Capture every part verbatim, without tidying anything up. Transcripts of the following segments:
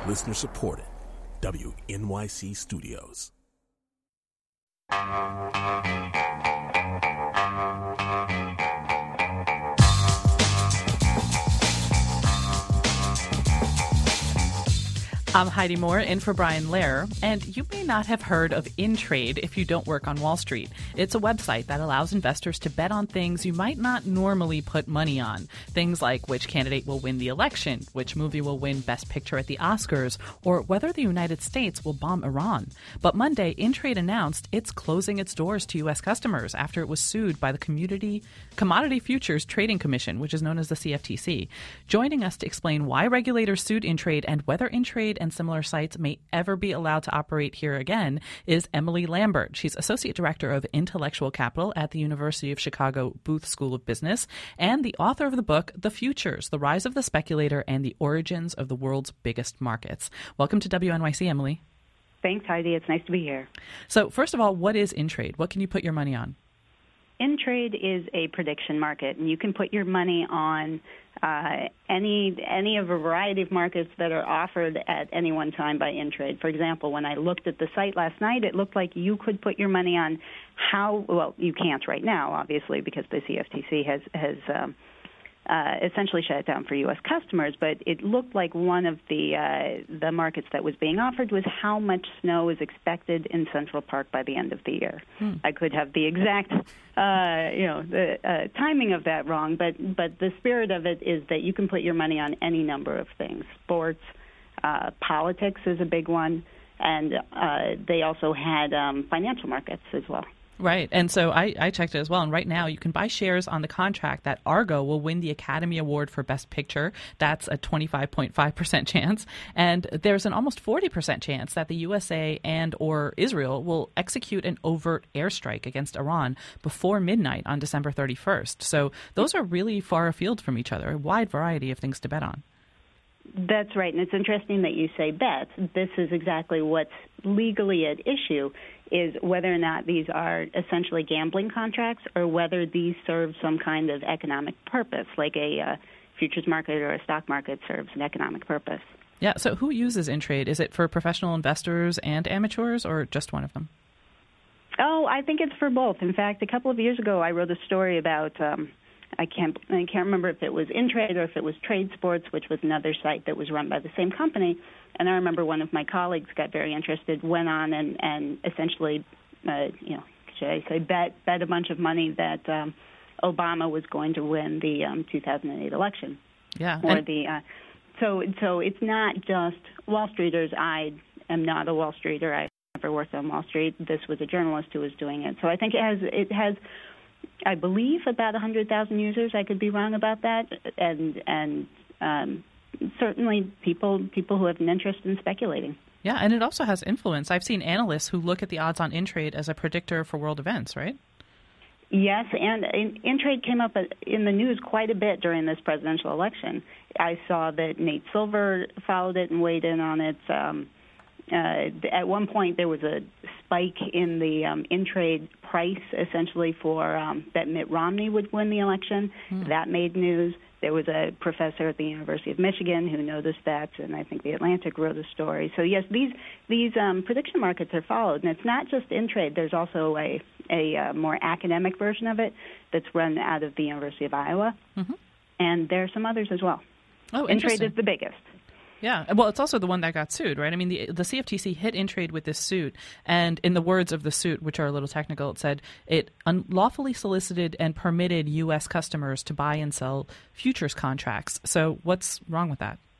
Listener supported. W N Y C Studios. I'm Heidi Moore, in for Brian Lehrer, and you may not have heard of InTrade if you don't work on Wall Street. It's a website that allows investors to bet on things you might not normally put money on. Things like which candidate will win the election, which movie will win Best Picture at the Oscars, or whether the United States will bomb Iran. But Monday, InTrade announced it's closing its doors to U S customers after it was sued by the Community Commodity Futures Trading Commission, which is known as the C F T C. Joining us to explain why regulators sued InTrade and whether InTrade and similar sites may ever be allowed to operate here again is Emily Lambert. She's Associate Director of Intellectual Capital at the University of Chicago Booth School of Business and the author of the book, The Futures, The Rise of the Speculator and the Origins of the World's Biggest Markets. Welcome to W N Y C, Emily. Thanks, Heidi. It's nice to be here. So first of all, what is InTrade? What can you put your money on? InTrade is a prediction market, and you can put your money on uh, any any of a variety of markets that are offered at any one time by InTrade. For example, when I looked at the site last night, it looked like you could put your money on how, well, you can't right now, obviously, because the C F T C has, has um, uh, essentially shut it down for U S customers, but it looked like one of the uh, the markets that was being offered was how much snow is expected in Central Park by the end of the year. Hmm. I could have the exact uh, you know, the uh, timing of that wrong, but but the spirit of it is that you can put your money on any number of things. Sports, uh, politics is a big one, and uh, they also had um, financial markets as well. Right. And so I, I checked it as well. And right now you can buy shares on the contract that Argo will win the Academy Award for Best Picture. That's a twenty-five point five percent chance. And there's an almost forty percent chance that the U S A and or Israel will execute an overt airstrike against Iran before midnight on December thirty-first. So those are really far afield from each other, a wide variety of things to bet on. That's right. And it's interesting that you say bet. This is exactly what's legally at issue, is whether or not these are essentially gambling contracts or whether these serve some kind of economic purpose, like a uh, futures market or a stock market serves an economic purpose. Yeah. So who uses InTrade? Is it for professional investors and amateurs or just one of them? Oh, I think it's for both. In fact, a couple of years ago, I wrote a story about um, I can't I can't remember if it was InTrade or if it was Trade Sports, which was another site that was run by the same company. And I remember one of my colleagues got very interested, went on and, and essentially, uh, you know, should I say, bet bet a bunch of money that um, Obama was going to win the um, two thousand eight election. Yeah. Or and- the uh, so so it's not just Wall Streeters. I am not a Wall Streeter. I never worked on Wall Street. This was a journalist who was doing it. So I think it has it has. I believe about one hundred thousand users. I could be wrong about that, and and um, certainly people people who have an interest in speculating. Yeah, and it also has influence. I've seen analysts who look at the odds on InTrade as a predictor for world events, right? Yes, and InTrade came up in the news quite a bit during this presidential election. I saw that Nate Silver followed it and weighed in on it. Um, Uh, at one point, there was a spike in the um, InTrade price, essentially, for um, that Mitt Romney would win the election. Hmm. That made news. There was a professor at the University of Michigan who noticed that, and I think The Atlantic wrote a story. So, yes, these these um, prediction markets are followed, and it's not just InTrade. There's also a, a uh, more academic version of it that's run out of the University of Iowa, mm-hmm. and there are some others as well. Oh, InTrade is the biggest. Yeah, well, it's also the one that got sued, right? I mean, the the C F T C hit InTrade with this suit, and in the words of the suit, which are a little technical, it said it unlawfully solicited and permitted U S customers to buy and sell futures contracts. So what's wrong with that?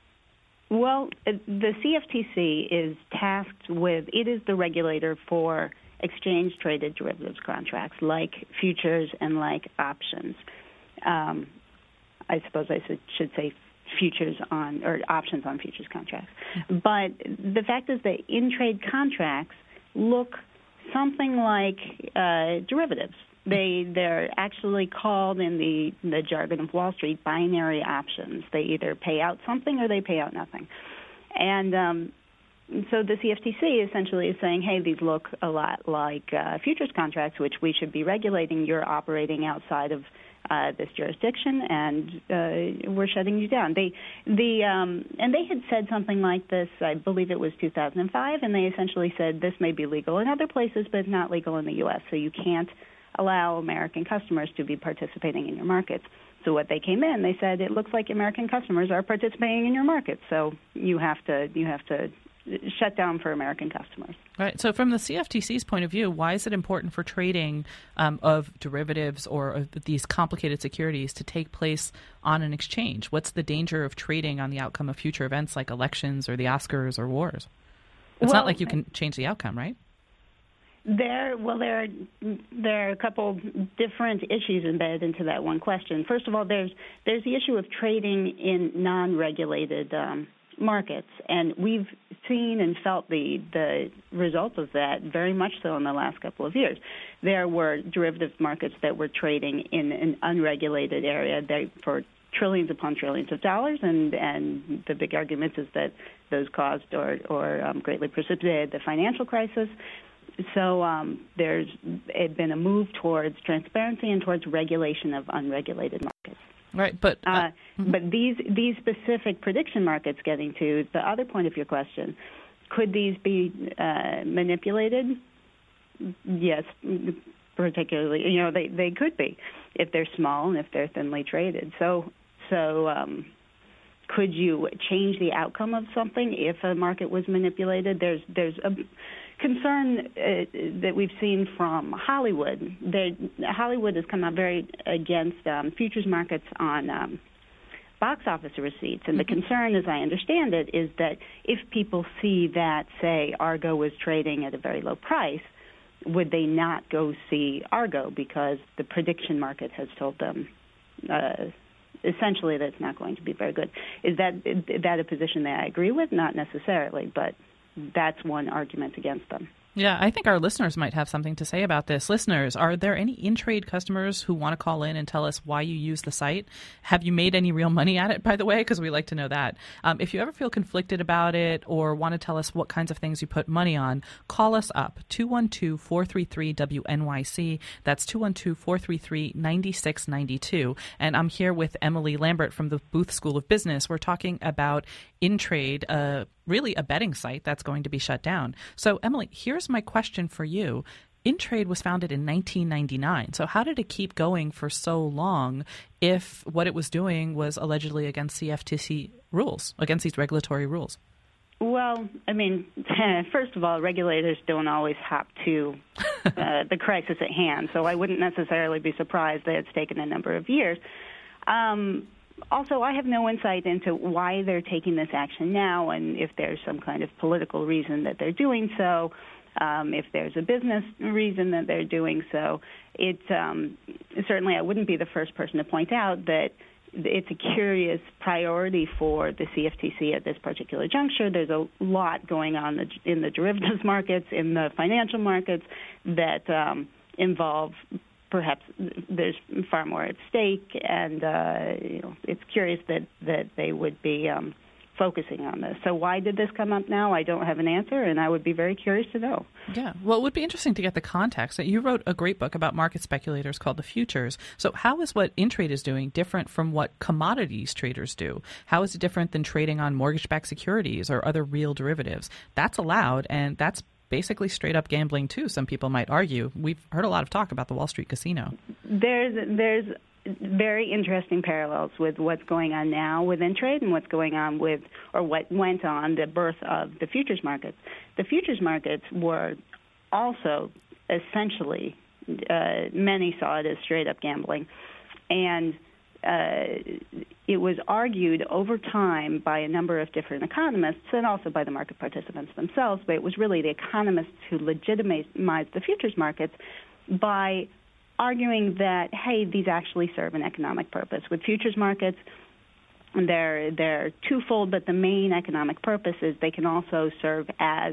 Well, the C F T C is tasked with, it is the regulator for exchange-traded derivatives contracts like futures and like options. Um, I suppose I should, should say futures on, or options on futures contracts. Mm-hmm. But the fact is that in-trade contracts look something like uh, derivatives. They, they're actually called in the, the jargon of Wall Street binary options. They either pay out something or they pay out nothing. And um, so the C F T C essentially is saying, hey, these look a lot like uh, futures contracts, which we should be regulating. You're operating outside of uh, this jurisdiction, and uh, we're shutting you down. They, the, um, and they had said something like this, I believe it was two thousand five, and they essentially said this may be legal in other places, but not legal in the U S, so you can't allow American customers to be participating in your markets. So what they came in, they said it looks like American customers are participating in your markets, so you have to you have to shut down for American customers. Right. So from the C F T C's point of view, why is it important for trading um, of derivatives or of these complicated securities to take place on an exchange? What's the danger of trading on the outcome of future events like elections or the Oscars or wars? It's well, not like you can change the outcome, right? There, well, there are, there are a couple different issues embedded into that one question. First of all, there's there's the issue of trading in non-regulated um, markets, and we've seen and felt the the result of that very much so in the last couple of years. There were derivatives markets that were trading in an unregulated area they, for trillions upon trillions of dollars, and, and the big argument is that those caused or, or um, greatly precipitated the financial crisis. So um, there's been a move towards transparency and towards regulation of unregulated markets. Right, but uh, uh, mm-hmm. but these these specific prediction markets, getting to the other point of your question, could these be uh, manipulated? Yes, particularly, you know, they, they could be if they're small and if they're thinly traded. So so um, could you change the outcome of something if a market was manipulated? There's there's a concern uh, that we've seen from Hollywood. They, Hollywood has come out very against um, futures markets on um, box office receipts. And the concern, as I understand it, is that if people see that, say, Argo was trading at a very low price, would they not go see Argo because the prediction market has told them uh, essentially that it's not going to be very good? Is that, is that a position that I agree with? Not necessarily, but that's one argument against them. Yeah, I think our listeners might have something to say about this. Listeners, are there any InTrade customers who want to call in and tell us why you use the site? Have you made any real money at it, by the way? Because we like to know that. Um, if you ever feel conflicted about it or want to tell us what kinds of things you put money on, call us up, two one two, four three three, W N Y C. That's two one two, four three three, nine six nine two. And I'm here with Emily Lambert from the Booth School of Business. We're talking about InTrade, uh, really a betting site that's going to be shut down. So, Emily, here's my question for you. InTrade was founded in nineteen ninety-nine. So how did it keep going for so long if what it was doing was allegedly against C F T C rules, against these regulatory rules? Well, I mean, first of all, regulators don't always hop to uh, the crisis at hand, so I wouldn't necessarily be surprised that it's taken a number of years. Um, Also, I have no insight into why they're taking this action now and if there's some kind of political reason that they're doing so, um, if there's a business reason that they're doing so. It, um, certainly, I wouldn't be the first person to point out that it's a curious priority for the C F T C at this particular juncture. There's a lot going on in the derivatives markets, in the financial markets that um, involve perhaps there's far more at stake, and uh, you know, it's curious that, that they would be um, focusing on this. So why did this come up now? I don't have an answer, and I would be very curious to know. Yeah, well, it would be interesting to get the context. You wrote a great book about market speculators called The Futures. So how is what InTrade is doing different from what commodities traders do? How is it different than trading on mortgage-backed securities or other real derivatives? That's allowed, and that's basically straight up gambling too, some people might argue. We've heard a lot of talk about the Wall Street casino. There's there's very interesting parallels with what's going on now with InTrade and what's going on with, or what went on, the birth of the futures markets. The futures markets were also essentially, uh, many saw it as straight up gambling. And Uh, it was argued over time by a number of different economists and also by the market participants themselves, but it was really the economists who legitimized the futures markets by arguing that, hey, these actually serve an economic purpose. With futures markets, they're, they're twofold, but the main economic purpose is they can also serve as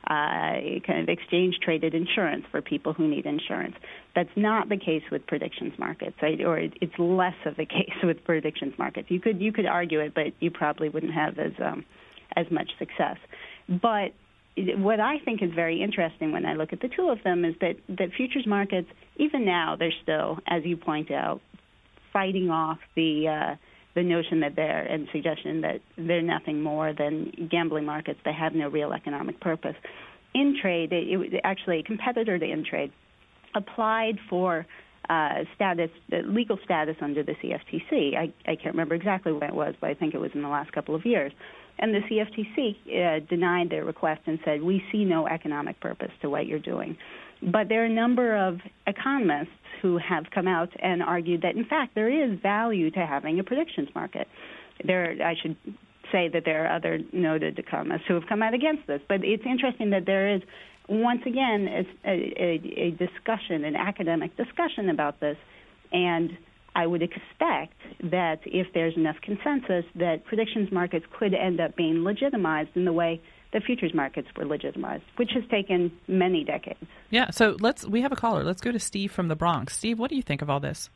Uh, kind of exchange-traded insurance for people who need insurance. That's not the case with predictions markets, right? Or it's less of the case with predictions markets. You could you could argue it, but you probably wouldn't have as um, as much success. But what I think is very interesting when I look at the two of them is that, that futures markets, even now, they're still, as you point out, fighting off the uh, the notion that they're, and suggestion that they're nothing more than gambling markets. They have no real economic purpose. Intrade, it, it was actually a competitor to Intrade, applied for uh, status, uh, legal status under the C F T C. I, I can't remember exactly when it was, but I think it was in the last couple of years. And the C F T C uh, denied their request and said, we see no economic purpose to what you're doing. But there are a number of economists who have come out and argued that, in fact, there is value to having a predictions market. There, I should say that there are other noted economists who have come out against this. But it's interesting that there is, once again, a, a, a discussion, an academic discussion about this. And I would expect that if there's enough consensus, that predictions markets could end up being legitimized in the way the futures markets were legitimized, which has taken many decades. Yeah, so let's we have a caller. Let's go to Steve from the Bronx. Steve, what do you think of all this?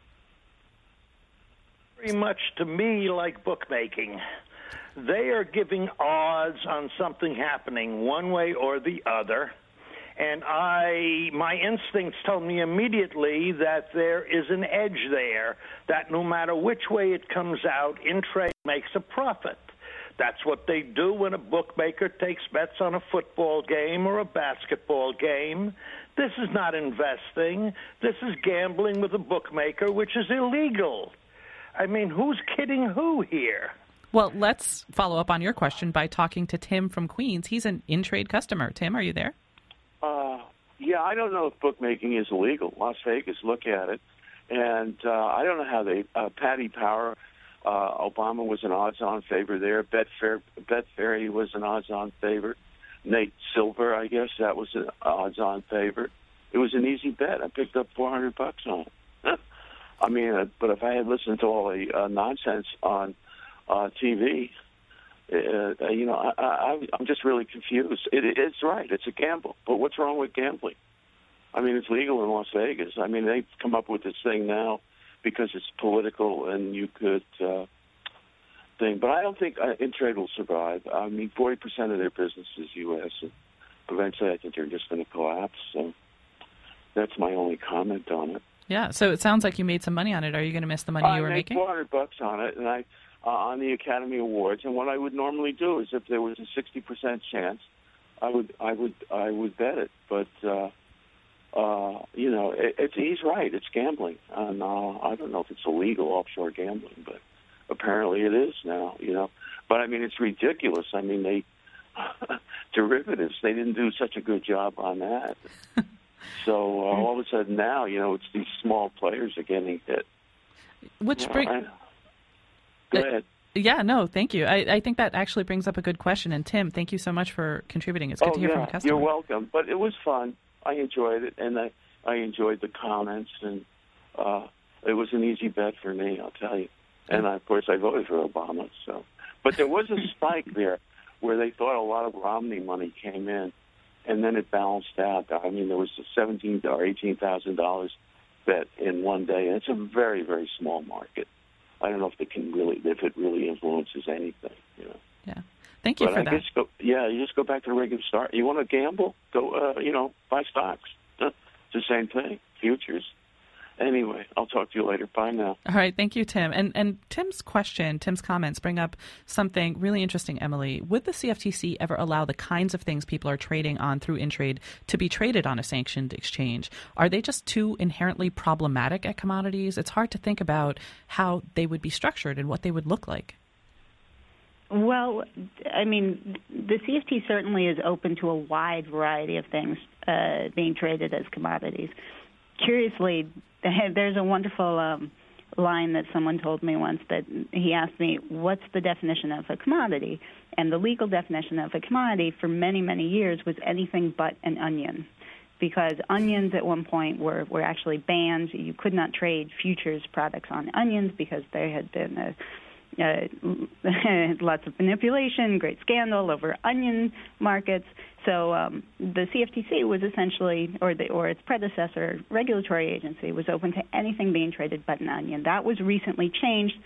Very much to me like bookmaking. They are giving odds on something happening one way or the other. And I, my instincts told me immediately that there is an edge there, that no matter which way it comes out, Intrade makes a profit. That's what they do when a bookmaker takes bets on a football game or a basketball game. This is not investing. This is gambling with a bookmaker, which is illegal. I mean, who's kidding who here? Well, let's follow up on your question by talking to Tim from Queens. He's an Intrade customer. Tim, are you there? Uh, yeah, I don't know if bookmaking is illegal. Las Vegas, look at it. And uh, I don't know how they, uh, Paddy Power, uh, Obama was an odds-on favorite there. Betfair, Betfair was an odds-on favorite. Nate Silver, I guess, that was an odds-on favorite. It was an easy bet. I picked up four hundred bucks on it. I mean, uh, but if I had listened to all the uh, nonsense on uh, T V, uh, you know, I, I, I'm just really confused. It, it's right. It's a gamble. But what's wrong with gambling? I mean, it's legal in Las Vegas. I mean, they've come up with this thing now because it's political and you could uh, thing. But I don't think uh, Intrade will survive. I mean, forty percent of their business is U S And eventually I think they're just going to collapse. So that's my only comment on it. Yeah, so it sounds like you made some money on it. Are you going to miss the money I you were made making? four hundred bucks on it, and I uh, on the Academy Awards. And what I would normally do is, if there was a sixty percent chance, I would I would I would bet it. But uh, uh, you know, it, it's he's right. It's gambling, and uh, I don't know if it's illegal offshore gambling, but apparently it is now. You know, but I mean, it's ridiculous. I mean, they derivatives. They didn't do such a good job on that. So uh, all of a sudden now, you know, it's these small players are getting hit. Which You know, bring, I- Go uh, ahead. Yeah, no, thank you. I, I think that actually brings up a good question. And Tim, thank you so much for contributing. It's good Oh, to hear yeah, from a customer. you're welcome. But it was fun. I enjoyed it, and I, I enjoyed the comments, and uh, it was an easy bet for me, I'll tell you. And, of course, I voted for Obama. So, But there was a spike there where they thought a lot of Romney money came in, and then it balanced out. I mean, there was a seventeen thousand dollars or eighteen thousand dollars bet in one day, and it's a very, very small market. I don't know if it can really, if it really influences anything, you know. Yeah, thank you but for I that. Guess go, yeah, you just go back to the regular start. You want to gamble? Go, uh, you know, buy stocks. It's the same thing. Futures. Anyway, I'll talk to you later. Bye now. All right. Thank you, Tim. And and Tim's question, Tim's comments bring up something really interesting, Emily. Would the C F T C ever allow the kinds of things people are trading on through Intrade to be traded on a sanctioned exchange? Are they just too inherently problematic at commodities? It's hard to think about how they would be structured and what they would look like. Well, I mean, the C F T certainly is open to a wide variety of things uh, being traded as commodities. Curiously, there's a wonderful um, line that someone told me once that he asked me, what's the definition of a commodity? And the legal definition of a commodity for many, many years was anything but an onion, because onions at one point were, were actually banned. You could not trade futures products on onions because there had been a Uh, lots of manipulation, great scandal over onion markets. So um, the C F T C was essentially, or the, or its predecessor regulatory agency, was open to anything being traded but an onion. That was recently changed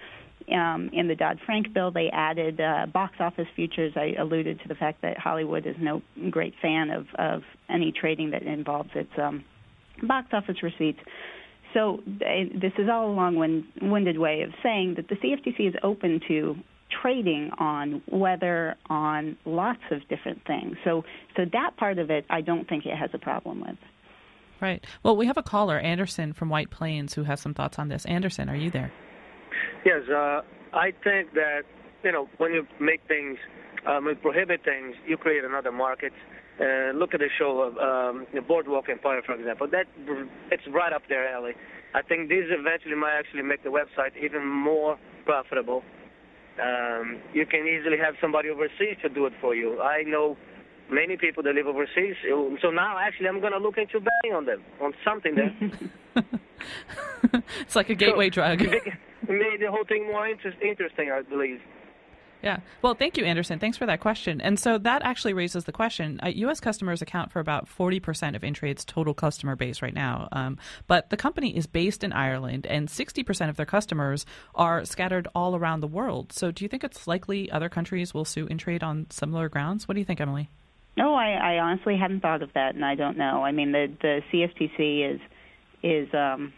um, in the Dodd-Frank bill, they added uh, box office futures. I alluded to the fact that Hollywood is no great fan of, of any trading that involves its um, box office receipts. So uh, this is all a long-winded way of saying that the C F T C is open to trading on weather, on lots of different things. So, so that part of it, I don't think it has a problem with. Right. Well, we have a caller, Anderson from White Plains, who has some thoughts on this. Anderson, are you there? Yes. Uh, I think that, you know, when you make things, um, you prohibit things, you create another market. Uh, look at the show of um, the Boardwalk Empire, for example. That it's right up their alley. I think this eventually might actually make the website even more profitable. Um, you can easily have somebody overseas to do it for you. I know many people that live overseas, so now actually I'm going to look into betting on them, on something there. It's like a gateway so, drug. It made the whole thing more interest, interesting, I believe. Yeah. Well, thank you, Anderson. Thanks for that question. And so that actually raises the question. Uh, U S customers account for about forty percent of InTrade's total customer base right now. Um, but the company is based in Ireland, and sixty percent of their customers are scattered all around the world. So do you think it's likely other countries will sue InTrade on similar grounds? What do you think, Emily? No, I, I honestly hadn't thought of that, and I don't know. I mean, the, the C F T C is, is um,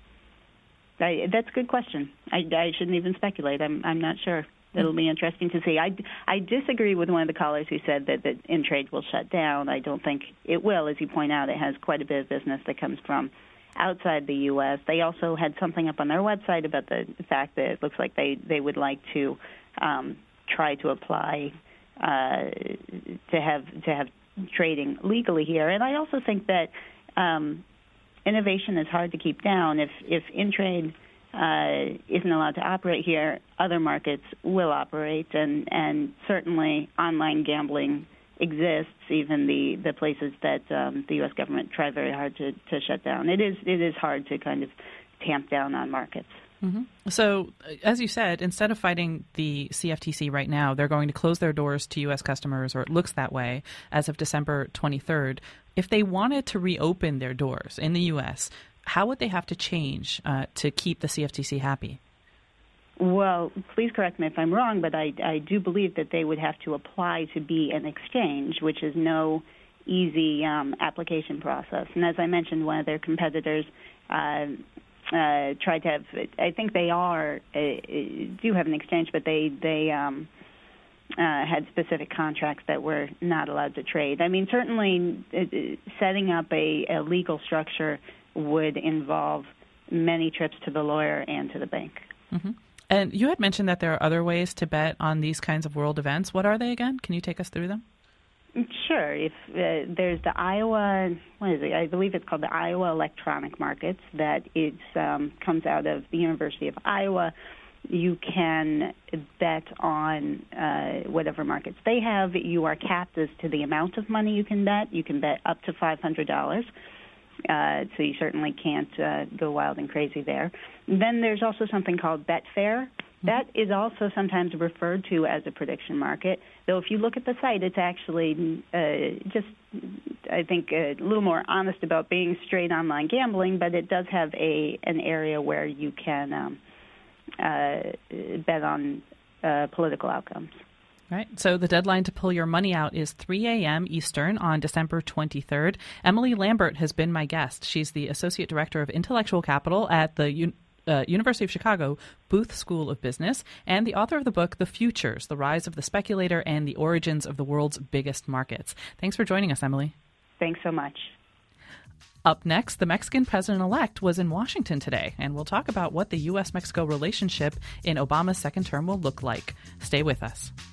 I, that's a good question. I, I shouldn't even speculate. I'm, I'm not sure. It'll be interesting to see. I, I disagree with one of the callers who said that, that InTrade will shut down. I don't think it will. As you point out, it has quite a bit of business that comes from outside the U S. They also had something up on their website about the fact that it looks like they, they would like to um, try to apply uh, to have to have trading legally here. And I also think that um, innovation is hard to keep down. If, if InTrade Uh, isn't allowed to operate here, other markets will operate, and, and certainly online gambling exists, even the, the places that um, the U S government tried very hard to, to shut down. It is it is hard to kind of tamp down on markets. Mm-hmm. So, as you said, instead of fighting the C F T C right now, they're going to close their doors to U S customers, or it looks that way, as of December twenty-third. If they wanted to reopen their doors in the U S, how would they have to change uh, to keep the C F T C happy? Well, please correct me if I'm wrong, but I, I do believe that they would have to apply to be an exchange, which is no easy um, application process. And as I mentioned, one of their competitors uh, uh, tried to have, I think they are, uh, do have an exchange, but they, they um, uh, had specific contracts that were not allowed to trade. I mean, certainly uh, setting up a, a legal structure would involve many trips to the lawyer and to the bank. Mm-hmm. And you had mentioned that there are other ways to bet on these kinds of world events. What are they again? Can you take us through them? Sure. If uh, there's the Iowa, what is it? I believe it's called the Iowa Electronic Markets. That it um, comes out of the University of Iowa. You can bet on uh, whatever markets they have. You are capped as to the amount of money you can bet. You can bet up to five hundred dollars. Uh, so you certainly can't uh, go wild and crazy there. Then there's also something called Betfair. That is also sometimes referred to as a prediction market, though if you look at the site, it's actually uh, just, I think, a little more honest about being straight online gambling, but it does have a an area where you can um, uh, bet on uh, political outcomes. Right. So the deadline to pull your money out is three a.m. Eastern on December twenty-third. Emily Lambert has been my guest. She's the Associate Director of Intellectual Capital at the U- uh, University of Chicago Booth School of Business, and the author of the book, The Futures, The Rise of the Speculator and the Origins of the World's Biggest Markets. Thanks for joining us, Emily. Thanks so much. Up next, the Mexican president-elect was in Washington today, and we'll talk about what the U S Mexico relationship in Obama's second term will look like. Stay with us.